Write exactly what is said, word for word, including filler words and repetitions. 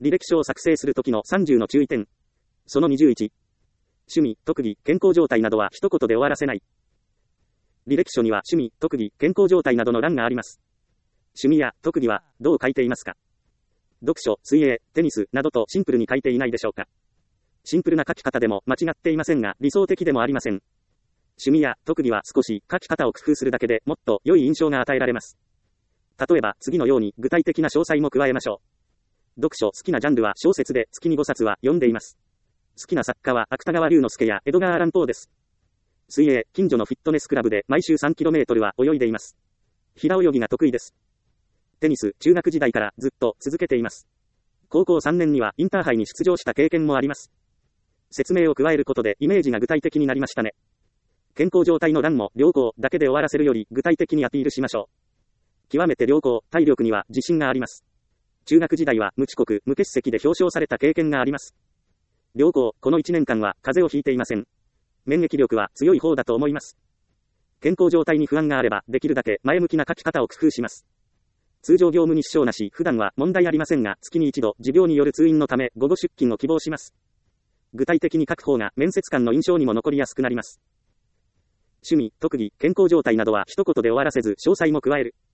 履歴書を作成するときのさんじゅうの注意点。そのにじゅういち。趣味、特技、健康状態などは一言で終わらせない。履歴書には趣味、特技、健康状態などの欄があります。趣味や特技はどう書いていますか？読書、水泳、テニスなどとシンプルに書いていないでしょうか？シンプルな書き方でも間違っていませんが理想的でもありません。趣味や特技は少し書き方を工夫するだけでもっと良い印象が与えられます。例えば次のように具体的な詳細も加えましょう。読書、好きなジャンルは小説で月にごさつは読んでいます。好きな作家は芥川龍之介や江戸川乱歩です。水泳、近所のフィットネスクラブで毎週 さんキロメートル は泳いでいます。平泳ぎが得意です。テニス、中学時代からずっと続けています。高校さんねんにはインターハイに出場した経験もあります。説明を加えることでイメージが具体的になりましたね。健康状態の欄も良好だけで終わらせるより具体的にアピールしましょう。極めて良好、体力には自信があります。中学時代は無遅刻、無欠席で表彰された経験があります。良好、このいちねんかんは風邪をひいていません。免疫力は強い方だと思います。健康状態に不安があればできるだけ前向きな書き方を工夫します。通常業務に支障なし、普段は問題ありませんが、月に一度持病による通院のため午後出勤を希望します。具体的に書く方が面接官の印象にも残りやすくなります。趣味、特技、健康状態などは一言で終わらせず詳細も加える。